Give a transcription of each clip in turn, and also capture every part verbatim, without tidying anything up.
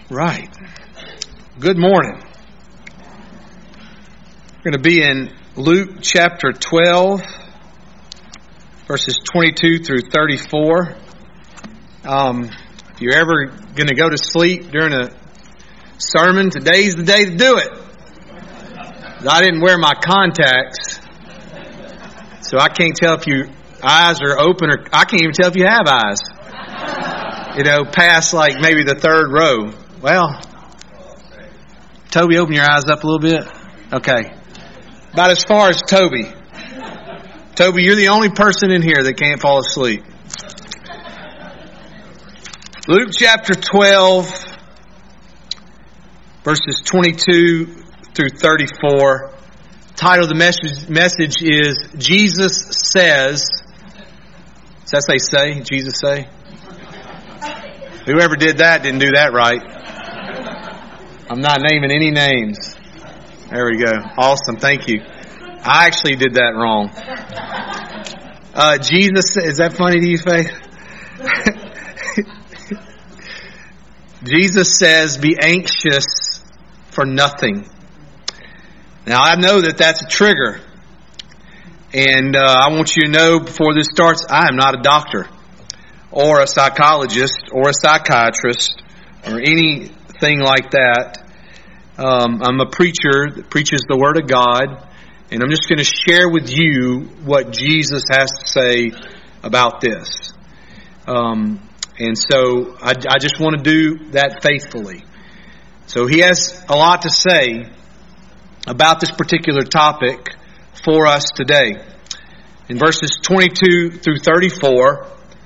Right. Good morning. We're going to be in Luke chapter twelve, verses twenty-two through thirty-four. Um, if you're ever going to go to sleep during a sermon, today's the day to do it. I didn't wear my contacts, so I can't tell if your eyes are open, or I can't even tell if you have eyes. You know, past like maybe the third row. Well, Toby, open your eyes up a little bit. Okay. About as far as Toby. Toby, you're the only person in here that can't fall asleep. Luke chapter twelve, verses twenty-two through thirty-four. Title of the message, message is Jesus Says. Does that say say? Jesus say? Whoever did that didn't do that right. I'm not naming any names. There we go. Awesome. Thank you. I actually did that wrong. Uh, Jesus, is that funny to you, Faith? Jesus says, be anxious for nothing. Now, I know that that's a trigger. And uh, I want you to know before this starts, I am not a doctor or a psychologist or a psychiatrist or anything like that. Um, I'm a preacher that preaches the Word of God, and I'm just going to share with you what Jesus has to say about this. Um, and so I, I just want to do that faithfully. So he has a lot to say about this particular topic for us today. In verses twenty-two through thirty-four,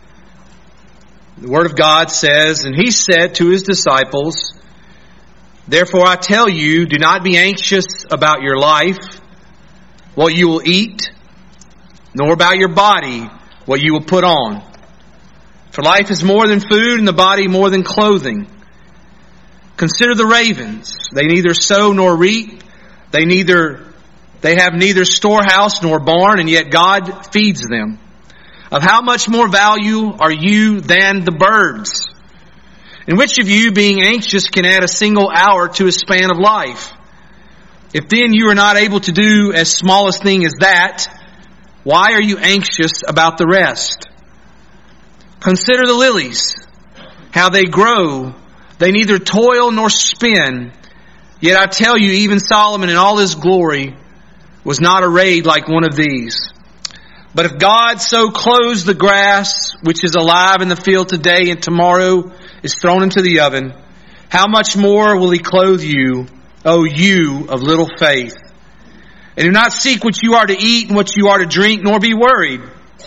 the Word of God says, and he said to his disciples, therefore I tell you, do not be anxious about your life, what you will eat, nor about your body, what you will put on. For life is more than food, and the body more than clothing. Consider the ravens. They neither sow nor reap. They neither they have neither storehouse nor barn, and yet God feeds them. Of how much more value are you than the birds? And which of you, being anxious, can add a single hour to his span of life? If then you are not able to do as small a thing as that, why are you anxious about the rest? Consider the lilies, how they grow. They neither toil nor spin. Yet I tell you, even Solomon in all his glory was not arrayed like one of these. But if God so clothes the grass, which is alive in the field today and tomorrow is thrown into the oven, how much more will he clothe you, O you of little faith? And do not seek what you are to eat and what you are to drink, nor be worried.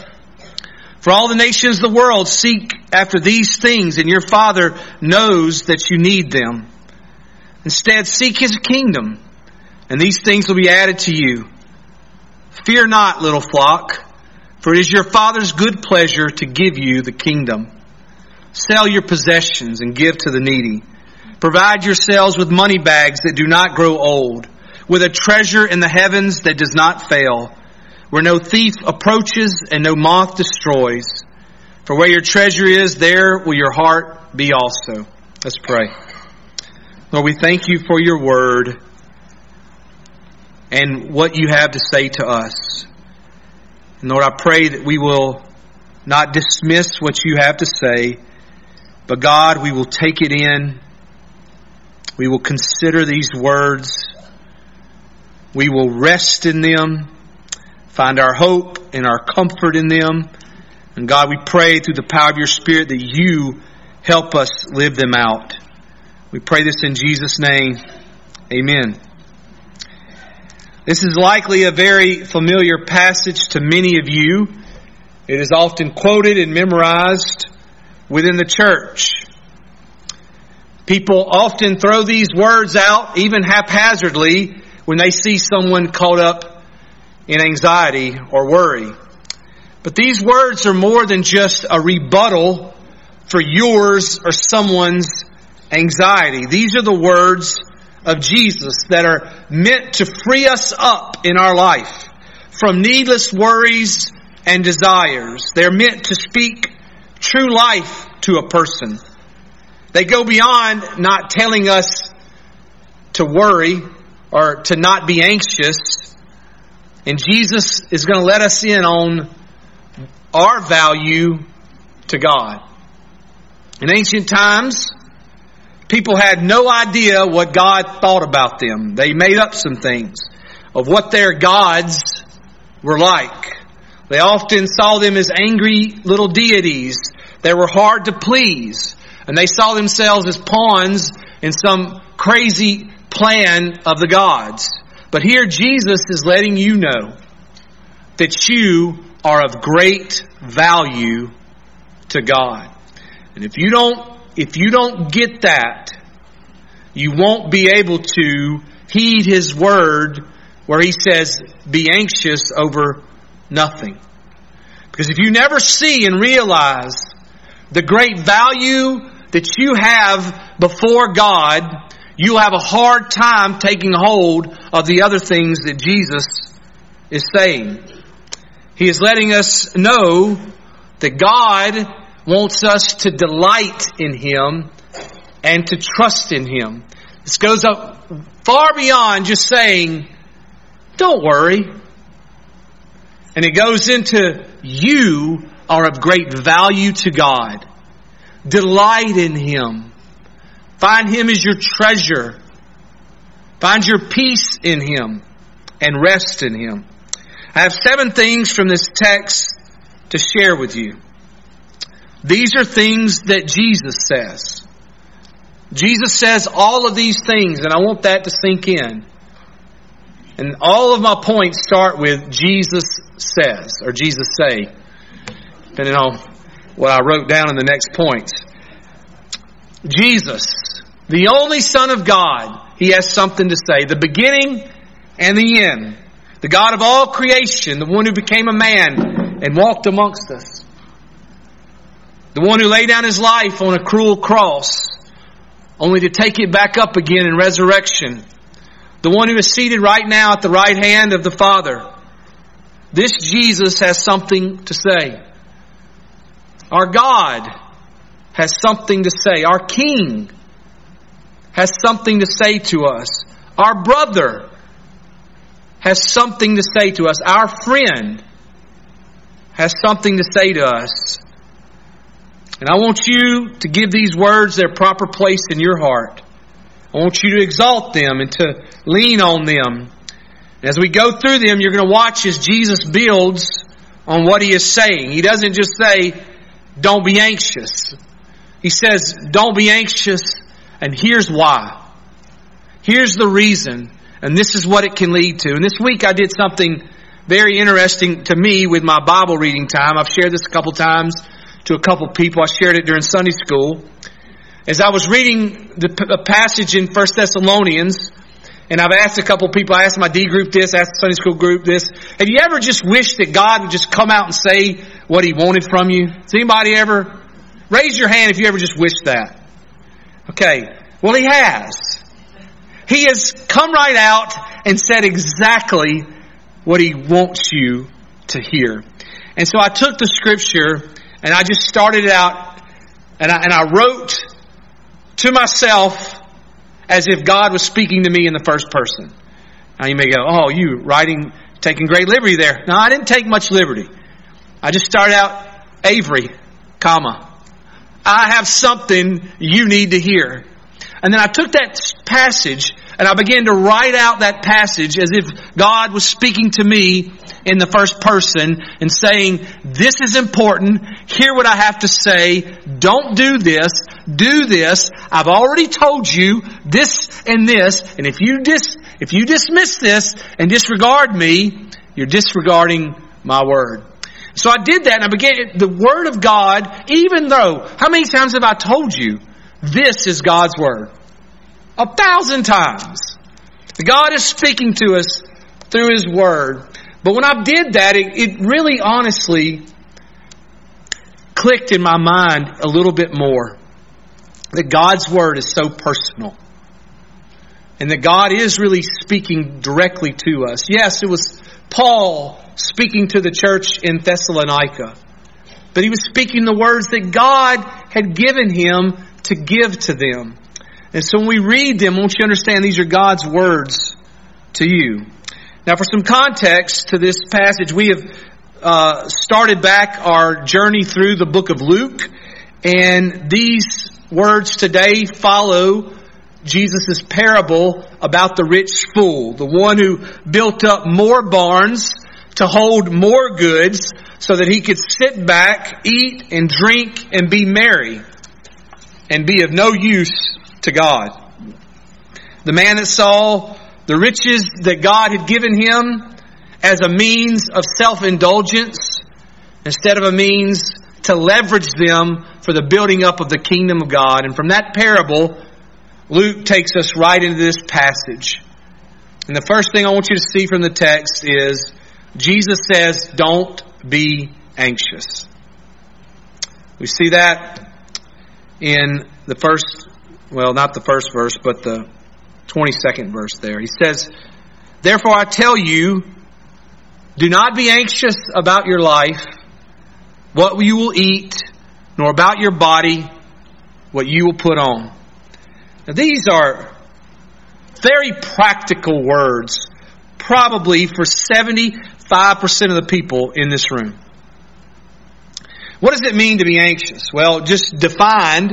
For all the nations of the world seek after these things, and your Father knows that you need them. Instead, seek his kingdom, and these things will be added to you. Fear not, little flock, for it is your Father's good pleasure to give you the kingdom. Sell your possessions and give to the needy. Provide yourselves with money bags that do not grow old, with a treasure in the heavens that does not fail, where no thief approaches and no moth destroys. For where your treasure is, there will your heart be also. Let's pray. Lord, we thank you for your word and what you have to say to us. And Lord, I pray that we will not dismiss what you have to say, but God, we will take it in. We will consider these words. We will rest in them, find our hope and our comfort in them. And God, we pray through the power of your Spirit that you help us live them out. We pray this in Jesus' name. Amen. This is likely a very familiar passage to many of you. It is often quoted and memorized within the church. People often throw these words out, even haphazardly, when they see someone caught up in anxiety or worry. But these words are more than just a rebuttal for yours or someone's anxiety. These are the words of Jesus that are meant to free us up in our life from needless worries and desires. They're meant to speak true life to a person. They go beyond not telling us to worry or to not be anxious. And Jesus is going to let us in on our value to God. In ancient times, people had no idea what God thought about them. They made up some things of what their gods were like. They often saw them as angry little deities that were hard to please. And they saw themselves as pawns in some crazy plan of the gods. But here Jesus is letting you know that you are of great value to God. And if you don't, if you don't get that, you won't be able to heed His word where He says, be anxious over nothing. Because if you never see and realize the great value that you have before God, you'll have a hard time taking hold of the other things that Jesus is saying. He is letting us know that God wants us to delight in Him and to trust in Him. This goes up far beyond just saying, don't worry. And it goes into, you are of great value to God. Delight in Him. Find Him as your treasure. Find your peace in Him and rest in Him. I have seven things from this text to share with you. These are things that Jesus says. Jesus says all of these things, and I want that to sink in. And all of my points start with Jesus says, or Jesus say, depending on what I wrote down in the next points. Jesus, the only Son of God, He has something to say. The beginning and the end. The God of all creation, the one who became a man and walked amongst us. The one who laid down His life on a cruel cross, only to take it back up again in resurrection. The one who is seated right now at the right hand of the Father. This Jesus has something to say. Our God has something to say. Our King has something to say to us. Our brother has something to say to us. Our friend has something to say to us. And I want you to give these words their proper place in your heart. I want you to exalt them and to lean on them. As we go through them, you're going to watch as Jesus builds on what He is saying. He doesn't just say, don't be anxious. He says, don't be anxious, and here's why. Here's the reason, and this is what it can lead to. And this week I did something very interesting to me with my Bible reading time. I've shared this a couple times to a couple people. I shared it during Sunday school. As I was reading the passage in First Thessalonians, and I've asked a couple people, I asked my D group this, I asked the Sunday school group this. Have you ever just wished that God would just come out and say what He wanted from you? Has anybody ever? Raise your hand if you ever just wished that. Okay. Well, He has. He has come right out and said exactly what He wants you to hear. And so I took the scripture and I just started out and I, and I wrote to myself as if God was speaking to me in the first person. Now you may go, oh, you writing, taking great liberty there. No, I didn't take much liberty. I just started out, Avery, comma, I have something you need to hear. And then I took that passage and I began to write out that passage as if God was speaking to me in the first person and saying, this is important. Hear what I have to say. Don't do this. Do this. I've already told you this and this. And if you dis, if you dismiss this and disregard me, you're disregarding my word. So I did that and I began, the word of God, even though, how many times have I told you, this is God's word? A thousand times. God is speaking to us through His word. But when I did that, it, it really honestly clicked in my mind a little bit more. That God's word is so personal. And that God is really speaking directly to us. Yes, it was Paul speaking to the church in Thessalonica. But he was speaking the words that God had given him to give to them. And so when we read them, I want you to understand these are God's words to you. Now, for some context to this passage, we have uh, started back our journey through the book of Luke. And these words today follow Jesus' parable about the rich fool, the one who built up more barns to hold more goods so that he could sit back, eat and drink and be merry and be of no use to God. The man that saw the riches that God had given him as a means of self-indulgence instead of a means to leverage them for the building up of the kingdom of God. And from that parable, Luke takes us right into this passage. And the first thing I want you to see from the text is Jesus says, don't be anxious. We see that in the first, well, not the first verse, but the twenty-second verse there. He says, therefore I tell you, do not be anxious about your life, what you will eat, nor about your body, what you will put on. Now, these are very practical words, probably for seventy-five percent of the people in this room. What does it mean to be anxious? Well, just defined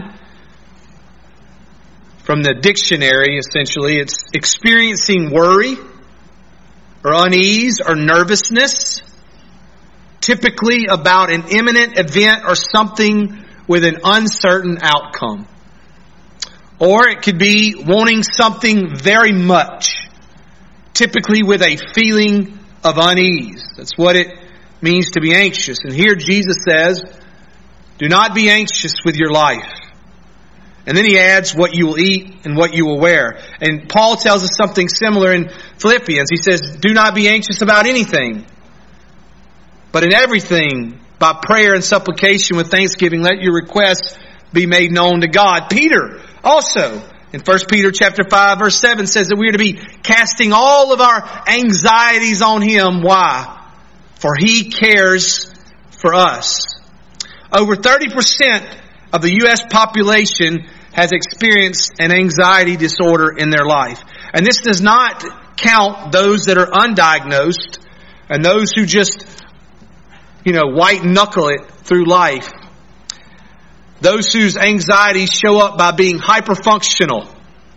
from the dictionary, essentially, it's experiencing worry or unease or nervousness, typically about an imminent event or something with an uncertain outcome. Or it could be wanting something very much, typically with a feeling of unease. That's what it means to be anxious. And here Jesus says, do not be anxious with your life. And then he adds what you will eat and what you will wear. And Paul tells us something similar in Philippians. He says, do not be anxious about anything, but in everything, by prayer and supplication with thanksgiving, let your requests be made known to God. Peter also, in First Peter chapter five, verse seven, says that we are to be casting all of our anxieties on Him. Why? For He cares for us. Over thirty percent of the U S population has experienced an anxiety disorder in their life. And this does not count those that are undiagnosed and those who just, you know, white knuckle it through life. Those whose anxieties show up by being hyperfunctional.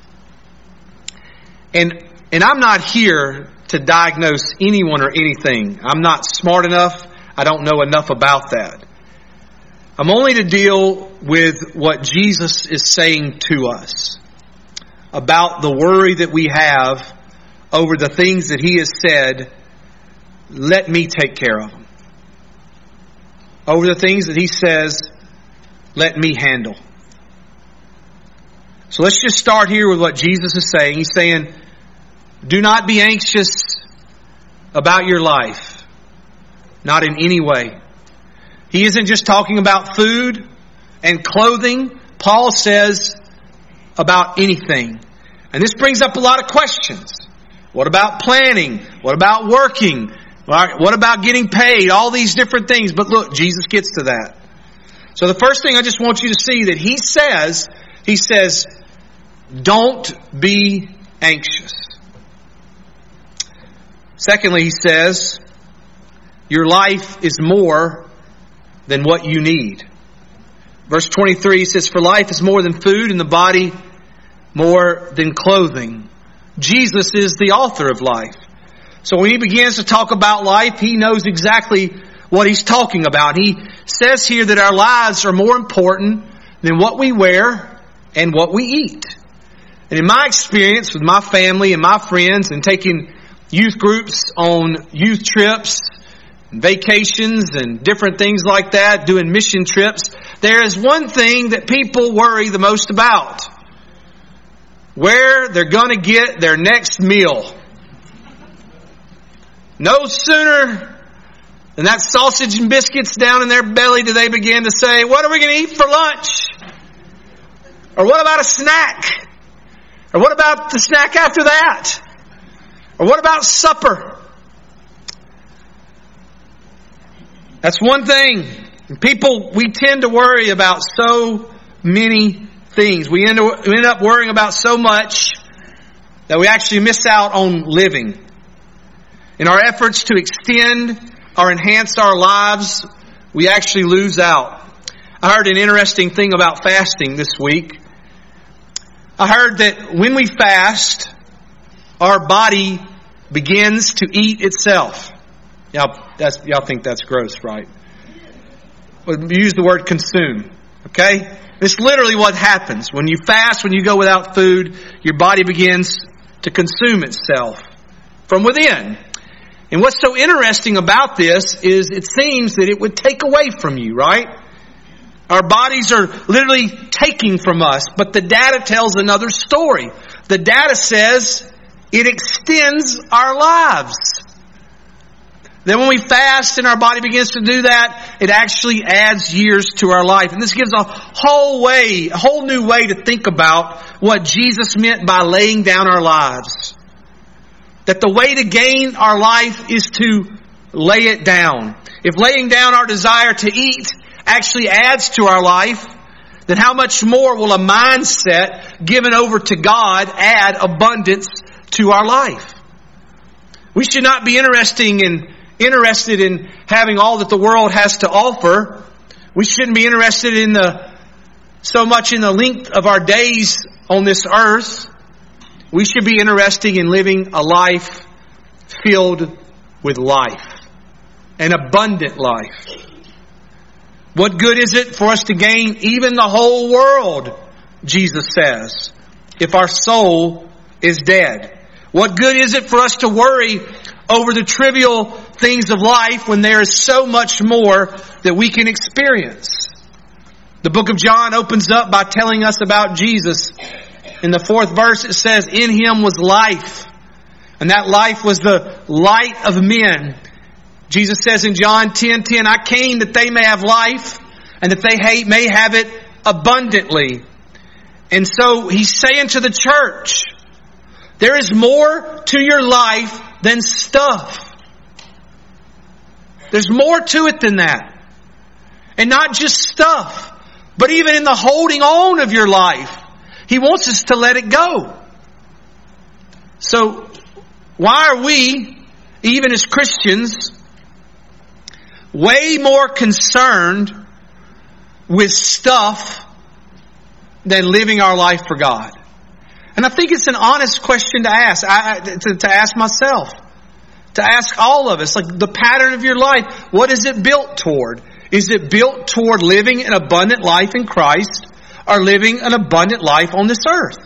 And, and I'm not here to diagnose anyone or anything. I'm not smart enough. I don't know enough about that. I'm only to deal with what Jesus is saying to us about the worry that we have over the things that He has said, let me take care of them. Over the things that He says, let me handle. So let's just start here with what Jesus is saying. He's saying, do not be anxious about your life. Not in any way. He isn't just talking about food and clothing. Paul says about anything. And this brings up a lot of questions. What about planning? What about working? What about getting paid? All these different things. But look, Jesus gets to that. So the first thing I just want you to see that He says, He says, don't be anxious. Secondly, He says, your life is more than what you need. Verse twenty-three says, for life is more than food and the body more than clothing. Jesus is the author of life. So when He begins to talk about life, He knows exactly what He's talking about. He says here that our lives are more important than what we wear and what we eat. And in my experience with my family and my friends and taking youth groups on youth trips, vacations and different things like that, doing mission trips, there is one thing that people worry the most about. Where they're going to get their next meal. No sooner than that sausage and biscuits down in their belly do they begin to say, what are we going to eat for lunch? Or what about a snack? Or what about the snack after that? Or what about supper? That's one thing. People, we tend to worry about so many things. We end up, we end up worrying about so much that we actually miss out on living. In our efforts to extend or enhance our lives, we actually lose out. I heard an interesting thing about fasting this week. I heard that when we fast, our body begins to eat itself. Y'all, that's, y'all think that's gross, right? We use the word consume. Okay? It's literally what happens. When you fast, when you go without food, your body begins to consume itself from within. And what's so interesting about this is it seems that it would take away from you, right? Our bodies are literally taking from us, but the data tells another story. The data says it extends our lives. Then when we fast and our body begins to do that, it actually adds years to our life. And this gives a whole way, a whole new way to think about what Jesus meant by laying down our lives. That the way to gain our life is to lay it down. If laying down our desire to eat actually adds to our life, then how much more will a mindset given over to God add abundance to our life? We should not be interesting in, interested in having all that the world has to offer. We shouldn't be interested in the so much in the length of our days on this earth. We should be interested in living a life filled with life, an abundant life. What good is it for us to gain even the whole world, Jesus says, if our soul is dead? What good is it for us to worry over the trivial things of life when there is so much more that we can experience? The book of John opens up by telling us about Jesus. In the fourth verse it says, in Him was life, and that life was the light of men. Jesus says in John ten ten, I came that they may have life and that they may have it abundantly. And so He's saying to the church, there is more to your life than stuff. There's more to it than that. And not just stuff, but even in the holding on of your life. He wants us to let it go. So why are we, even as Christians, way more concerned with stuff than living our life for God? And I think it's an honest question to ask, I, to, to ask myself, to ask all of us, like the pattern of your life, what is it built toward? Is it built toward living an abundant life in Christ or living an abundant life on this earth?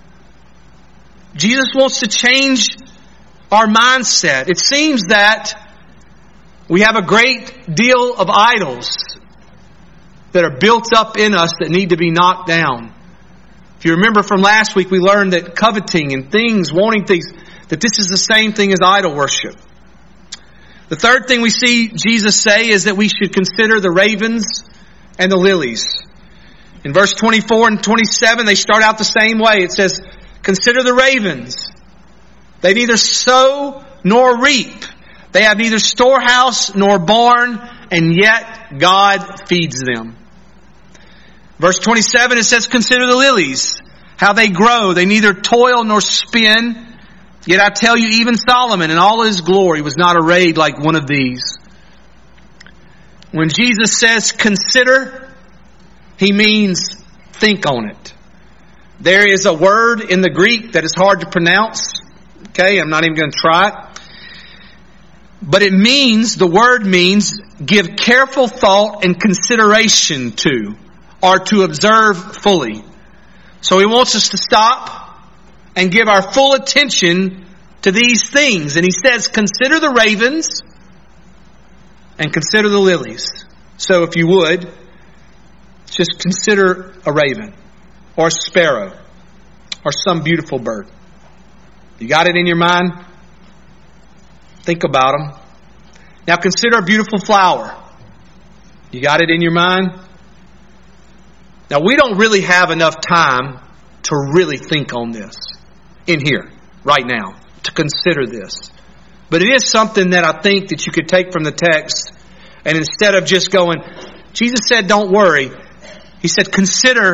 Jesus wants to change our mindset. It seems that we have a great deal of idols that are built up in us that need to be knocked down. If you remember from last week, we learned that coveting and things, wanting things, that this is the same thing as idol worship. The third thing we see Jesus say is that we should consider the ravens and the lilies. In verse twenty-four and twenty-seven, they start out the same way. It says, consider the ravens. They neither sow nor reap. They have neither storehouse nor barn, and yet God feeds them. Verse twenty-seven, it says, consider the lilies, how they grow. They neither toil nor spin. Yet I tell you, even Solomon in all his glory was not arrayed like one of these. When Jesus says consider, He means think on it. There is a word in the Greek that is hard to pronounce. Okay, I'm not even going to try it. But it means, the word means, give careful thought and consideration to, or to observe fully. So He wants us to stop and give our full attention to these things. And He says, consider the ravens and consider the lilies. So if you would, just consider a raven or a sparrow or some beautiful bird. You got it in your mind? Think about them. Now consider a beautiful flower. You got it in your mind? Now we don't really have enough time to really think on this in here, right now, to consider this. But it is something that I think that you could take from the text, and instead of just going, Jesus said don't worry, He said consider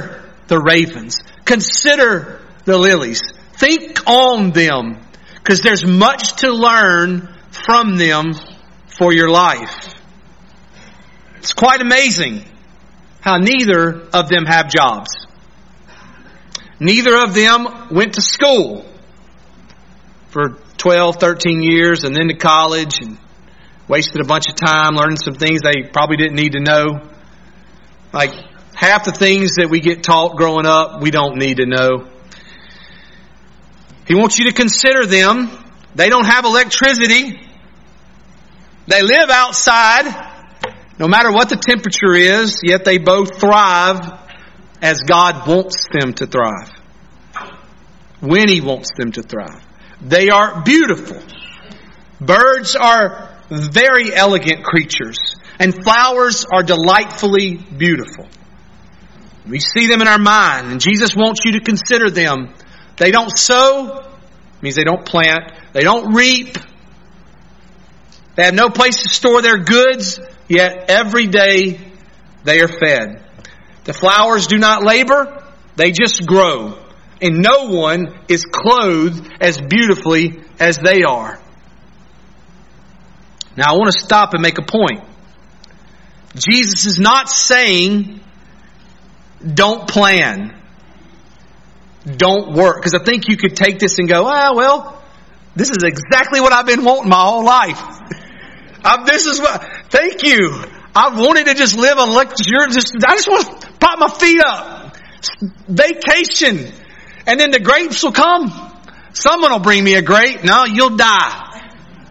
the ravens. Consider the lilies. Think on them, because there's much to learn from them for your life. It's quite amazing how neither of them have jobs. Neither of them went to school for twelve, thirteen years and then to college and wasted a bunch of time learning some things they probably didn't need to know. Like half the things that we get taught growing up, we don't need to know. He wants you to consider them. They don't have electricity. They live outside, no matter what the temperature is, yet they both thrive as God wants them to thrive. When He wants them to thrive. They are beautiful. Birds are very elegant creatures. And flowers are delightfully beautiful. We see them in our mind. And Jesus wants you to consider them. They don't sow. Means they don't plant. They don't reap. They have no place to store their goods. Yet every day they are fed. The flowers do not labor. They just grow. And no one is clothed as beautifully as they are. Now I want to stop and make a point. Jesus is not saying don't plan. Don't work. Because I think you could take this and go, ah, well, this is exactly what I've been wanting my whole life. I, this is what, thank you. I've wanted to just live a luxurious, just, I just want to pop my feet up. Vacation. And then the grapes will come. Someone will bring me a grape. No, you'll die.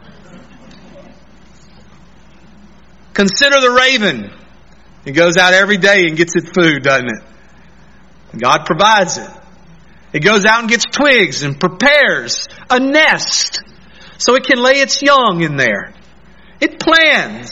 Consider the raven. It goes out every day and gets its food, doesn't it? God provides it. It goes out and gets twigs and prepares a nest so it can lay its young in there. It plans.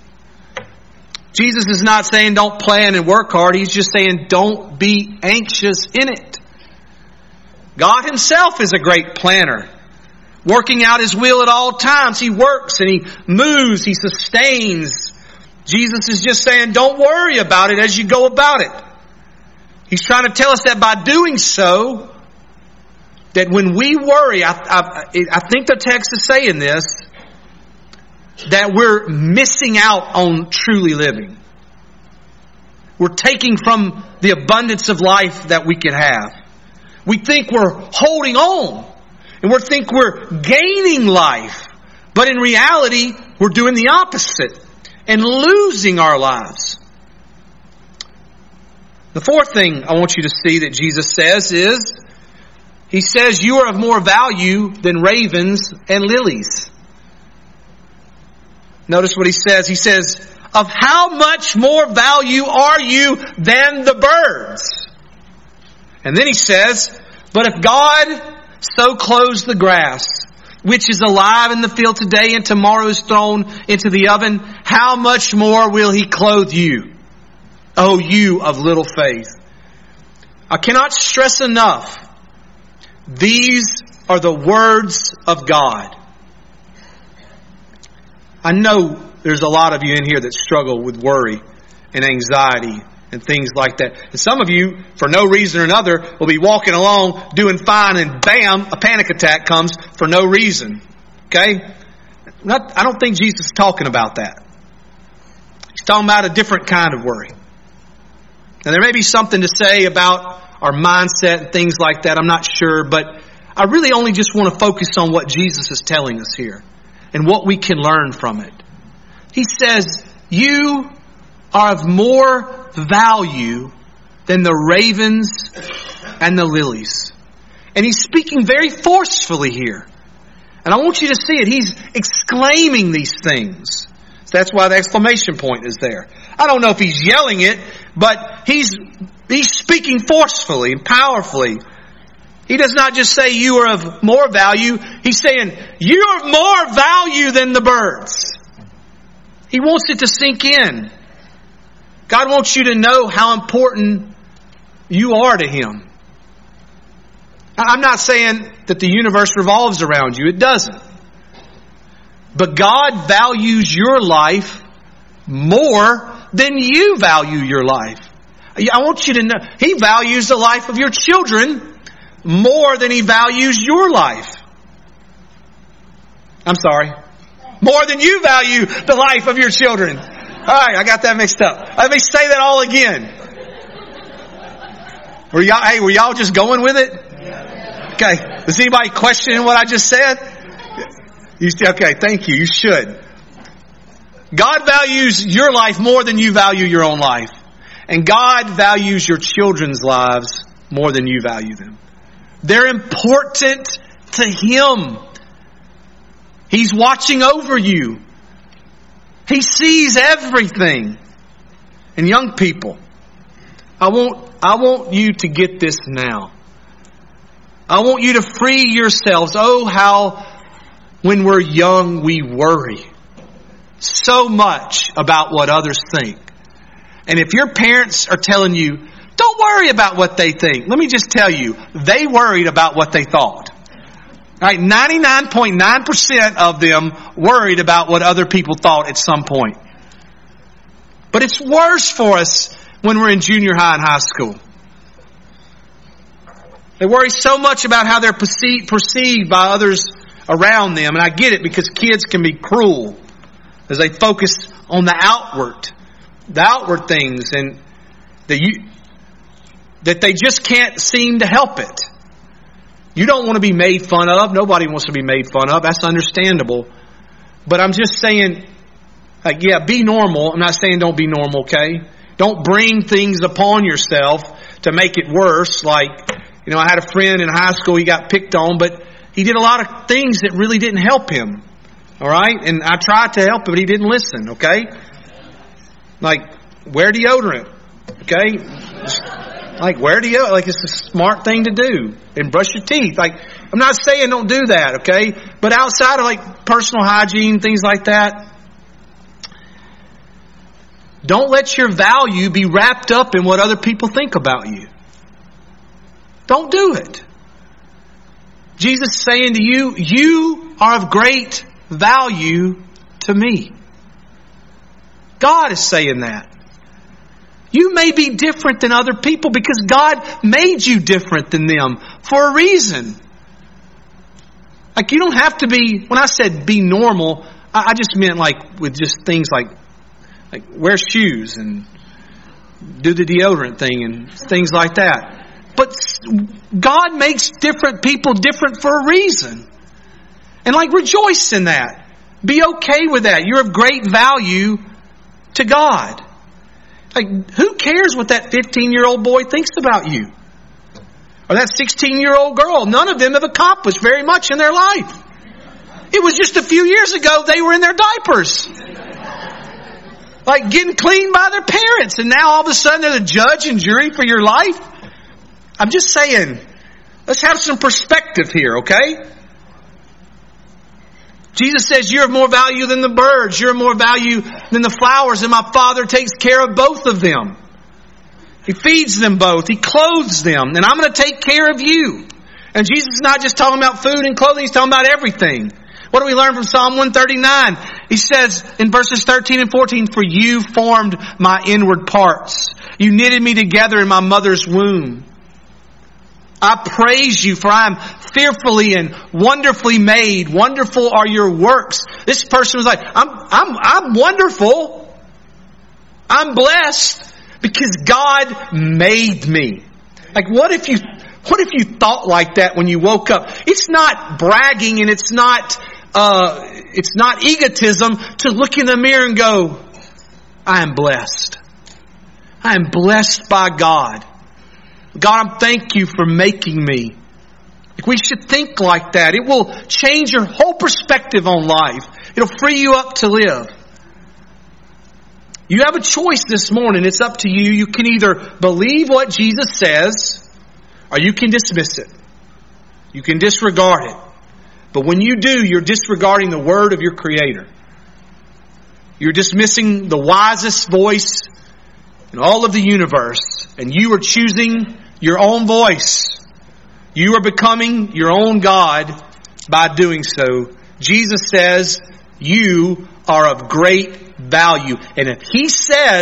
Jesus is not saying don't plan and work hard. He's just saying don't be anxious in it. God Himself is a great planner, working out His will at all times. He works and He moves. He sustains. Jesus is just saying don't worry about it as you go about it. He's trying to tell us that by doing so, that when we worry, I, I, I think the text is saying this, that we're missing out on truly living. We're taking from the abundance of life that we could have. We think we're holding on, and we think we're gaining life. But in reality, we're doing the opposite and losing our lives. The fourth thing I want you to see that Jesus says is, He says you are of more value than ravens and lilies. Notice what He says. He says, of how much more value are you than the birds? And then He says, but if God so clothes the grass, which is alive in the field today and tomorrow is thrown into the oven, how much more will He clothe you? O you of little faith. I cannot stress enough, these are the words of God. I know there's a lot of you in here that struggle with worry and anxiety and things like that. And some of you, for no reason or another, will be walking along doing fine and bam, a panic attack comes for no reason. Okay? Not, I don't think Jesus is talking about that. He's talking about a different kind of worry. Now there may be something to say about our mindset and things like that. I'm not sure, but I really only just want to focus on what Jesus is telling us here and what we can learn from it. He says, you are of more value than the ravens and the lilies. And He's speaking very forcefully here. And I want you to see it. He's exclaiming these things. So that's why the exclamation point is there. I don't know if He's yelling it, but He's He's speaking forcefully and powerfully. He does not just say you are of more value. He's saying you are of more value than the birds. He wants it to sink in. God wants you to know how important you are to Him. I'm not saying that the universe revolves around you. It doesn't. But God values your life more than you value your life. I want you to know, He values the life of your children more than He values your life. I'm sorry. More than you value the life of your children. All right, I got that mixed up. Let me say that all again. Were y'all, hey, were y'all just going with it? Okay. Is anybody questioning what I just said? You, okay, thank you. You should. God values your life more than you value your own life. And God values your children's lives more than you value them. They're important to Him. He's watching over you. He sees everything. And young people, I want, I want you to get this now. I want you to free yourselves. Oh, how when we're young we worry so much about what others think. And if your parents are telling you, don't worry about what they think, let me just tell you, they worried about what they thought. All right, ninety-nine point nine percent of them worried about what other people thought at some point. But it's worse for us when we're in junior high and high school. They worry so much about how they're perceived, perceived by others around them. And I get it, because kids can be cruel as they focus on the outward, the outward things, and that you, that they just can't seem to help it. You don't want to be made fun of. Nobody wants to be made fun of. That's understandable. But I'm just saying, like, yeah, be normal. I'm not saying don't be normal, okay? Don't bring things upon yourself to make it worse. Like, you know, I had a friend in high school, he got picked on, but he did a lot of things that really didn't help him. All right? And I tried to help him, but he didn't listen, okay? Like, wear deodorant, okay? Just, like, wear deodorant. Like, it's a smart thing to do. And brush your teeth. Like, I'm not saying don't do that, okay? But outside of, like, personal hygiene, things like that, don't let your value be wrapped up in what other people think about you. Don't do it. Jesus is saying to you, you are of great value to me. God is saying that. You may be different than other people because God made you different than them for a reason. Like, you don't have to be, when I said be normal, I just meant like with just things like, like wear shoes and do the deodorant thing and things like that. But God makes different people different for a reason. And like, rejoice in that. Be okay with that. You're of great value to God. Like, who cares what that fifteen-year-old boy thinks about you? Or that sixteen-year-old girl? None of them have accomplished very much in their life. It was just a few years ago they were in their diapers. Like, getting cleaned by their parents. And now all of a sudden they're the judge and jury for your life. I'm just saying, let's have some perspective here, okay? Jesus says, you're of more value than the birds. You're of more value than the flowers. And my Father takes care of both of them. He feeds them both. He clothes them. And I'm going to take care of you. And Jesus is not just talking about food and clothing. He's talking about everything. What do we learn from Psalm one thirty-nine? He says in verses thirteen and fourteen, for you formed my inward parts. You knitted me together in my mother's womb. I praise you, for I am fearfully and wonderfully made. Wonderful are your works. This person was like, I'm, I'm, I'm wonderful. I'm blessed because God made me. Like, what if you, what if you thought like that when you woke up? It's not bragging and it's not, uh, it's not egotism to look in the mirror and go, I am blessed. I am blessed by God. God, I thank you for making me. We should think like that. It will change your whole perspective on life. It'll free you up to live. You have a choice this morning. It's up to you. You can either believe what Jesus says, or you can dismiss it. You can disregard it. But when you do, you're disregarding the word of your Creator. You're dismissing the wisest voice in all of the universe. And you are choosing your own voice. You are becoming your own God by doing so. Jesus says you are of great value. And if He says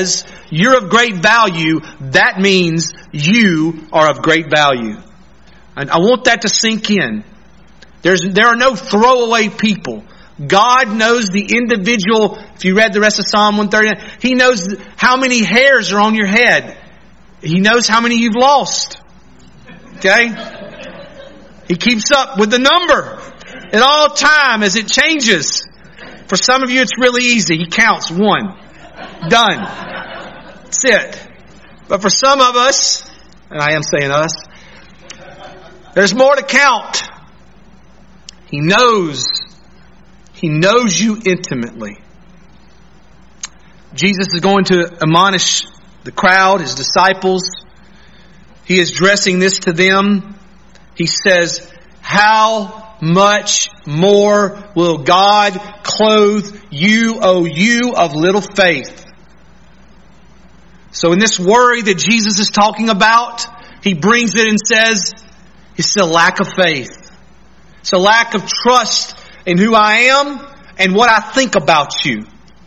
you're of great value, that means you are of great value. And I want that to sink in. There's, there are no throwaway people. God knows the individual. If you read the rest of Psalm one thirty-nine, He knows how many hairs are on your head. He knows how many you've lost. Okay? He keeps up with the number at all time as it changes. For some of you, it's really easy. He counts one. Done. That's it. But for some of us, and I am saying us, there's more to count. He knows. He knows you intimately. Jesus is going to admonish the crowd, His disciples. He is addressing this to them. He says, how much more will God clothe you, O you of little faith? So in this worry that Jesus is talking about, He brings it and says, it's a lack of faith. It's a lack of trust in who I am and what I think about you.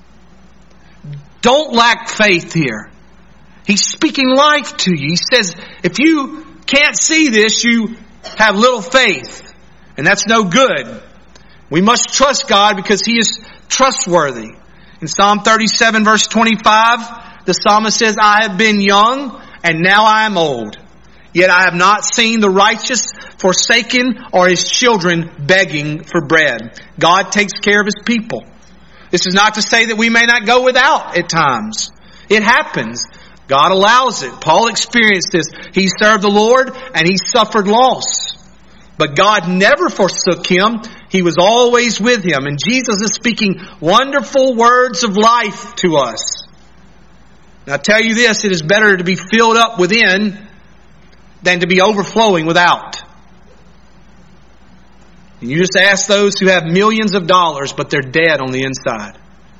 Don't lack faith here. He's speaking life to you. He says, if you can't see this, you have little faith. And that's no good. We must trust God because He is trustworthy. In Psalm thirty-seven verse twenty-five, the psalmist says, I have been young and now I am old. Yet I have not seen the righteous forsaken or his children begging for bread. God takes care of His people. This is not to say that we may not go without at times. It happens. God allows it. Paul experienced this. He served the Lord and he suffered loss. But God never forsook him. He was always with him. And Jesus is speaking wonderful words of life to us. And I tell you this, it is better to be filled up within than to be overflowing without. And you just ask those who have millions of dollars, but they're dead on the inside.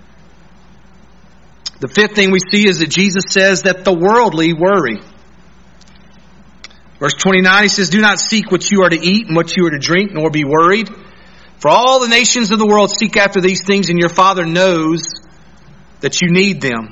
The fifth thing we see is that Jesus says that the worldly worry. Verse twenty-nine, He says, do not seek what you are to eat and what you are to drink, nor be worried. For all the nations of the world seek after these things, and your Father knows that you need them.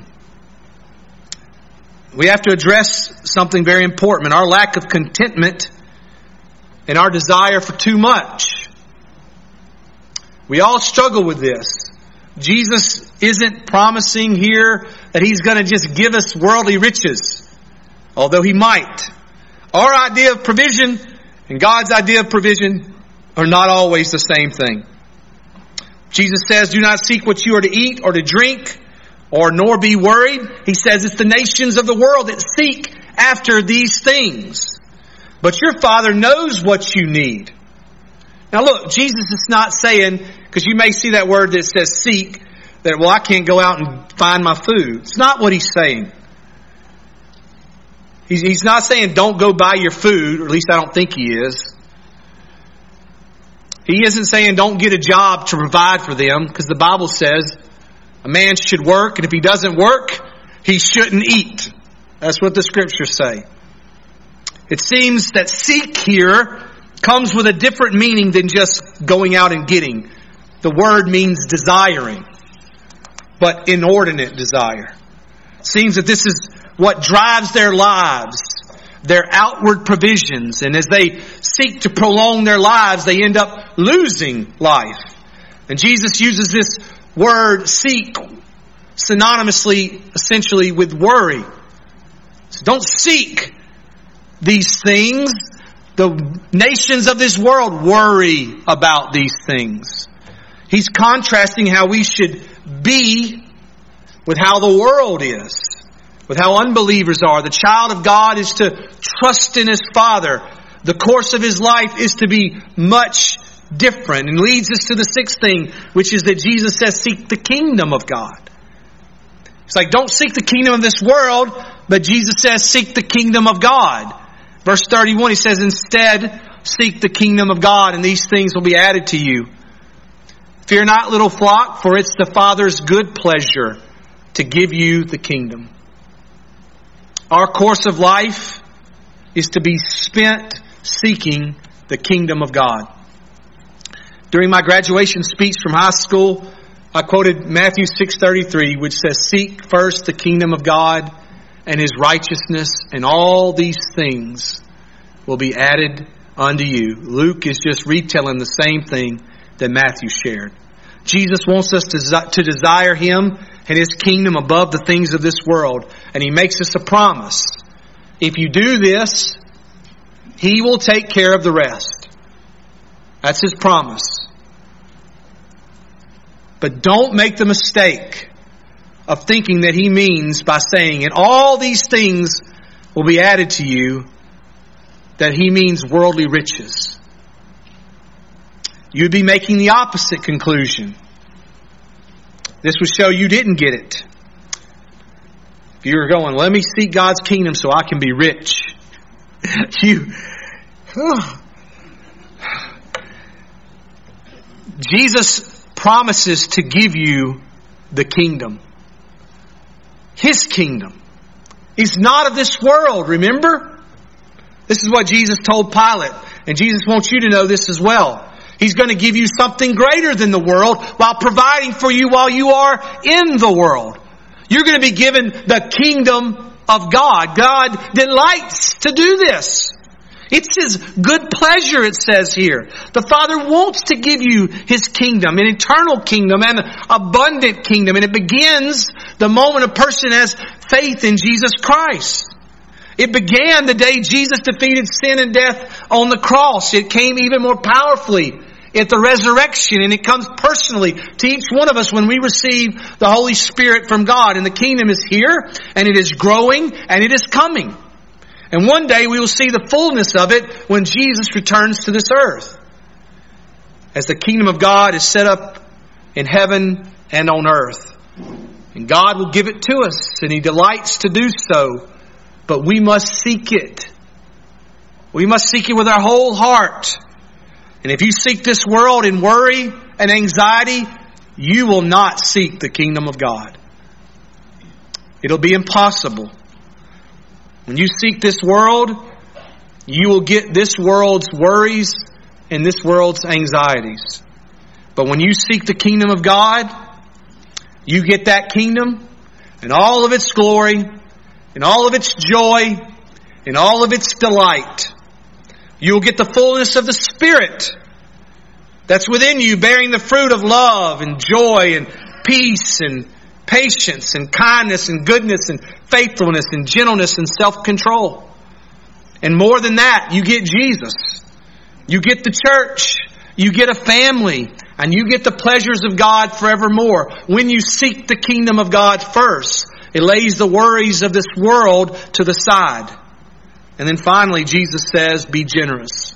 We have to address something very important, our lack of contentment and our desire for too much. We all struggle with this. Jesus isn't promising here that He's going to just give us worldly riches, although He might. Our idea of provision and God's idea of provision are not always the same thing. Jesus says, do not seek what you are to eat or to drink, or nor be worried. He says it's the nations of the world that seek after these things. But your Father knows what you need. Now look, Jesus is not saying, because you may see that word that says seek, that, well, I can't go out and find my food. It's not what He's saying. He's, he's not saying don't go buy your food, or at least I don't think He is. He isn't saying don't get a job to provide for them, because the Bible says a man should work, and if he doesn't work, he shouldn't eat. That's what the Scriptures say. It seems that seek here comes with a different meaning than just going out and getting. The word means desiring, but inordinate desire. It seems that this is what drives their lives, their outward provisions. And as they seek to prolong their lives, they end up losing life. And Jesus uses this word seek synonymously, essentially, with worry. So don't seek these things. The nations of this world worry about these things. He's contrasting how we should be with how the world is, with how unbelievers are. The child of God is to trust in his Father. The course of his life is to be much different, and leads us to the sixth thing, which is that Jesus says, seek the kingdom of God. It's like, don't seek the kingdom of this world, but Jesus says, seek the kingdom of God. Verse thirty-one, He says, instead, seek the kingdom of God, and these things will be added to you. Fear not, little flock, for it's the Father's good pleasure to give you the kingdom. Our course of life is to be spent seeking the kingdom of God. During my graduation speech from high school, I quoted Matthew six thirty-three, which says, seek first the kingdom of God and His righteousness, and all these things will be added unto you. Luke is just retelling the same thing that Matthew shared. Jesus wants us to, to desire Him and His kingdom above the things of this world. And He makes us a promise. If you do this, He will take care of the rest. That's His promise. But don't make the mistake of thinking that He means by saying, and all these things will be added to you, that He means worldly riches. You'd be making the opposite conclusion. This would show you didn't get it. If you were going, let me seek God's kingdom so I can be rich. you, oh. Jesus promises to give you the kingdom. His kingdom. He's not of this world, remember? This is what Jesus told Pilate. And Jesus wants you to know this as well. He's going to give you something greater than the world while providing for you while you are in the world. You're going to be given the kingdom of God. God delights to do this. It's His good pleasure, it says here. The Father wants to give you His kingdom, an eternal kingdom, and an abundant kingdom. And it begins the moment a person has faith in Jesus Christ. It began the day Jesus defeated sin and death on the cross. It came even more powerfully at the resurrection, and it comes personally to each one of us when we receive the Holy Spirit from God. And the kingdom is here, and it is growing, and it is coming. And one day we will see the fullness of it when Jesus returns to this earth. As the kingdom of God is set up in heaven and on earth. And God will give it to us, and He delights to do so. But we must seek it. We must seek it with our whole heart. And if you seek this world in worry and anxiety, you will not seek the kingdom of God. It'll be impossible. When you seek this world, you will get this world's worries and this world's anxieties. But when you seek the kingdom of God, you get that kingdom and all of its glory, in all of its joy, in all of its delight. You'll get the fullness of the Spirit that's within you, bearing the fruit of love and joy and peace and patience and kindness and goodness and faithfulness and gentleness and self-control. And more than that, you get Jesus. You get the church. You get a family. And you get the pleasures of God forevermore. When you seek the kingdom of God first, it lays the worries of this world to the side. And then finally, Jesus says, be generous.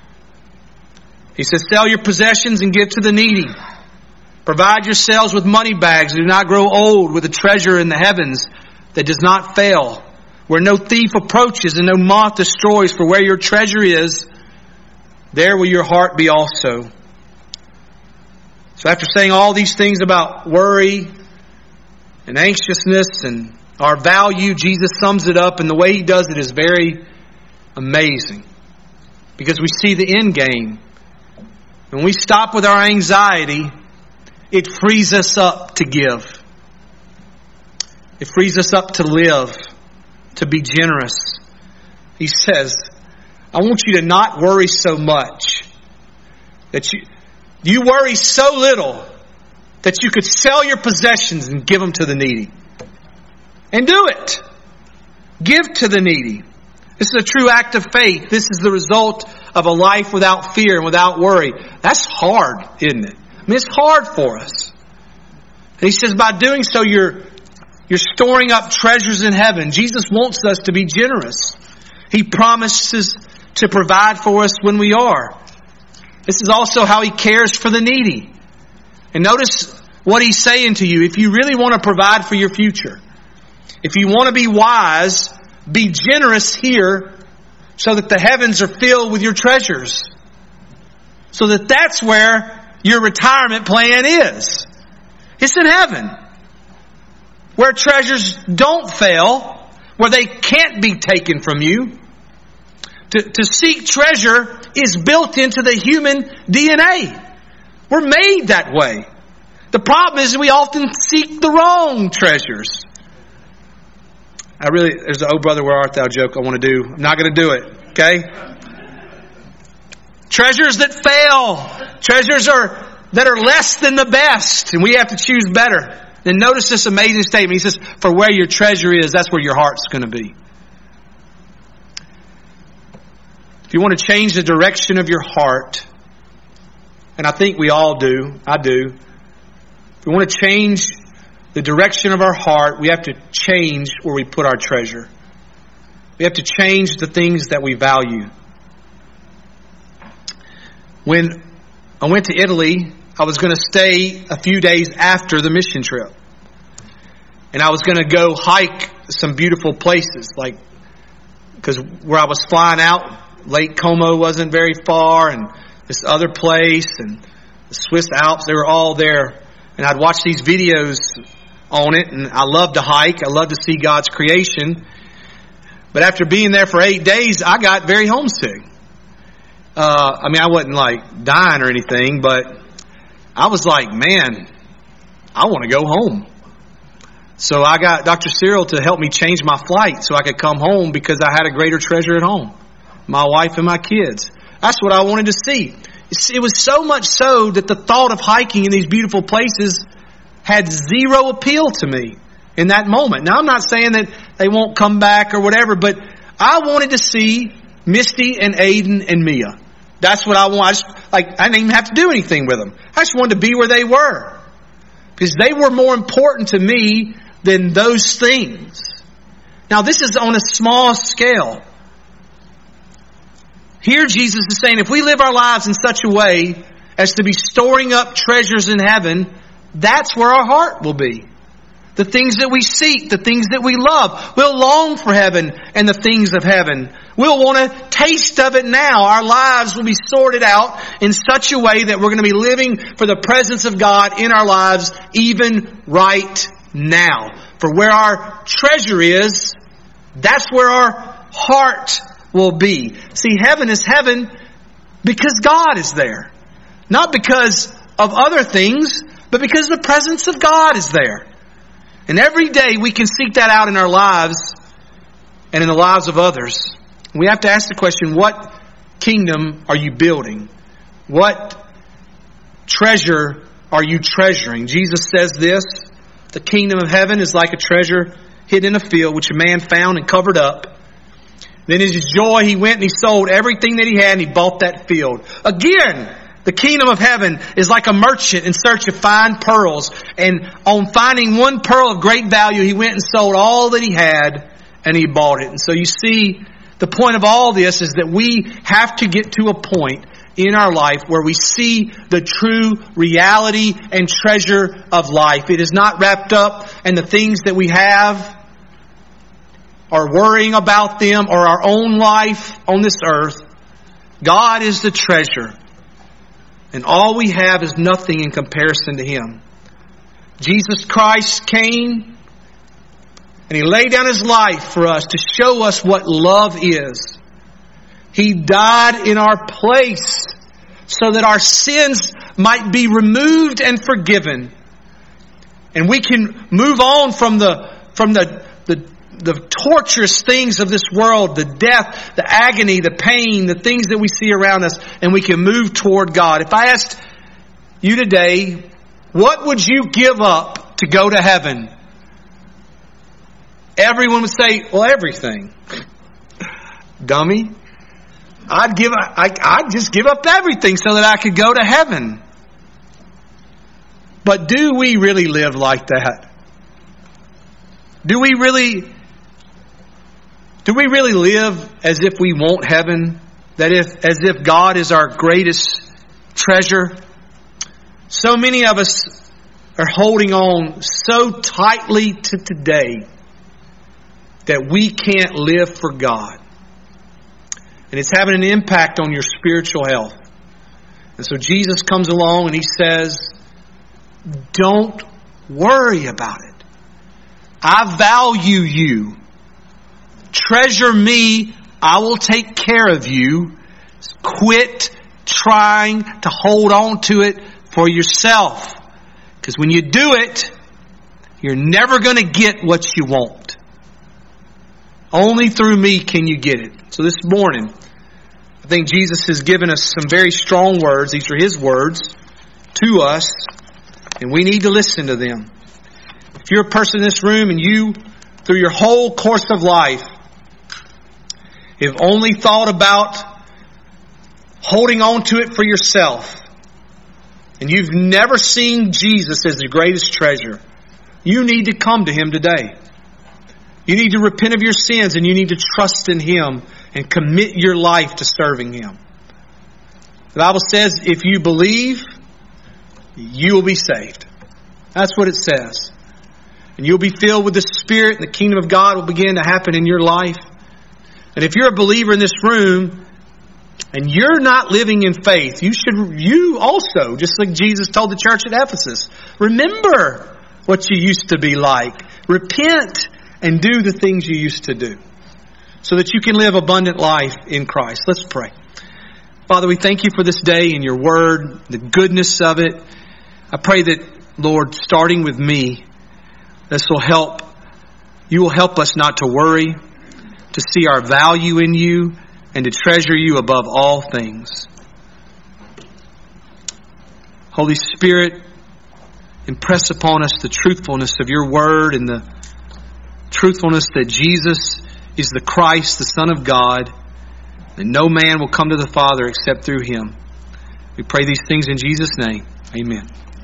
He says, sell your possessions and give to the needy. Provide yourselves with money bags. Do not grow old with a treasure in the heavens that does not fail, where no thief approaches and no moth destroys. For where your treasure is, there will your heart be also. So after saying all these things about worry and anxiousness and our value, Jesus sums it up, and the way He does it is very amazing. Because we see the end game. When we stop with our anxiety, it frees us up to give. It frees us up to live, to be generous. He says, I want you to not worry so much that you, you worry so little that you could sell your possessions and give them to the needy. And do it. Give to the needy. This is a true act of faith. This is the result of a life without fear and without worry. That's hard, isn't it? I mean, it's hard for us. And He says by doing so, you're, you're storing up treasures in heaven. Jesus wants us to be generous. He promises to provide for us when we are. This is also how He cares for the needy. And notice what He's saying to you. If you really want to provide for your future, if you want to be wise, be generous here so that the heavens are filled with your treasures. So that that's where your retirement plan is. It's in heaven. Where treasures don't fail, where they can't be taken from you. To, to seek treasure is built into the human D N A. We're made that way. The problem is we often seek the wrong treasures. I really, there's an "Oh brother, where art thou" joke I want to do. I'm not going to do it. Okay? Treasures that fail. Treasures are that are less than the best. And we have to choose better. And notice this amazing statement. He says, for where your treasure is, that's where your heart's going to be. If you want to change the direction of your heart, and I think we all do, I do. If we want to change the direction of our heart, we have to change where we put our treasure. We have to change the things that we value. When I went to Italy, I was going to stay a few days after the mission trip. And I was going to go hike some beautiful places, like, because where I was flying out, Lake Como wasn't very far, and this other place, and the Swiss Alps, they were all there. And I'd watch these videos on it, and I love to hike. I love to see God's creation. But after being there for eight days, I got very homesick. Uh, I mean, I wasn't like dying or anything, but I was like, man, I want to go home. So I got Doctor Cyril to help me change my flight so I could come home because I had a greater treasure at home. My wife and my kids. That's what I wanted to see. It was so much so that the thought of hiking in these beautiful places had zero appeal to me in that moment. Now, I'm not saying that they won't come back or whatever, but I wanted to see Misty and Aiden and Mia. That's what I want. I just, like, I didn't even have to do anything with them. I just wanted to be where they were. Because they were more important to me than those things. Now, this is on a small scale. Here Jesus is saying, if we live our lives in such a way as to be storing up treasures in heaven, that's where our heart will be. The things that we seek, the things that we love. We'll long for heaven and the things of heaven. We'll want a taste of it now. Our lives will be sorted out in such a way that we're going to be living for the presence of God in our lives even right now. For where our treasure is, that's where our heart will be. See, heaven is heaven because God is there. Not because of other things, but because the presence of God is there. And every day we can seek that out in our lives and in the lives of others. We have to ask the question, what kingdom are you building? What treasure are you treasuring? Jesus says this, the kingdom of heaven is like a treasure hidden in a field, which a man found and covered up. Then in his joy, he went and he sold everything that he had and he bought that field. Again, the kingdom of heaven is like a merchant in search of fine pearls. And on finding one pearl of great value, he went and sold all that he had and he bought it. And so you see, the point of all this is that we have to get to a point in our life where we see the true reality and treasure of life. It is not wrapped up in the things that we have or worrying about them or our own life on this earth. God is the treasure. And all we have is nothing in comparison to Him. Jesus Christ came and He laid down His life for us to show us what love is. He died in our place so that our sins might be removed and forgiven. And we can move on from the, from the, the, the torturous things of this world, the death, the agony, the pain, the things that we see around us, and we can move toward God. If I asked you today, what would you give up to go to heaven? Everyone would say, well, everything. Dummy. I'd give, I, I'd just give up everything so that I could go to heaven. But do we really live like that? Do we really, do we really live as if we want heaven? That if, as if God is our greatest treasure? So many of us are holding on so tightly to today that we can't live for God. And it's having an impact on your spiritual health. And so Jesus comes along and He says, don't worry about it. I value you. Treasure me. I will take care of you. Quit trying to hold on to it for yourself. Because when you do it, you're never going to get what you want. Only through me can you get it. So this morning, I think Jesus has given us some very strong words. These are His words to us, and we need to listen to them. If you're a person in this room and you, through your whole course of life, have only thought about holding on to it for yourself, and you've never seen Jesus as the greatest treasure, you need to come to Him today. You need to repent of your sins, and you need to trust in Him and commit your life to serving Him. The Bible says if you believe, you will be saved. That's what it says. And you'll be filled with the Spirit, and the kingdom of God will begin to happen in your life. And if you're a believer in this room, and you're not living in faith, you should, you also, just like Jesus told the church at Ephesus, remember what you used to be like. Repent and do the things you used to do, so that you can live abundant life in Christ. Let's pray. Father, we thank You for this day and Your word, the goodness of it. I pray that, Lord, starting with me, this will help. You will help us not to worry, to see our value in You, and to treasure You above all things. Holy Spirit, impress upon us the truthfulness of Your word and the truthfulness that Jesus is the Christ, the Son of God, and no man will come to the Father except through Him. We pray these things in Jesus' name. Amen.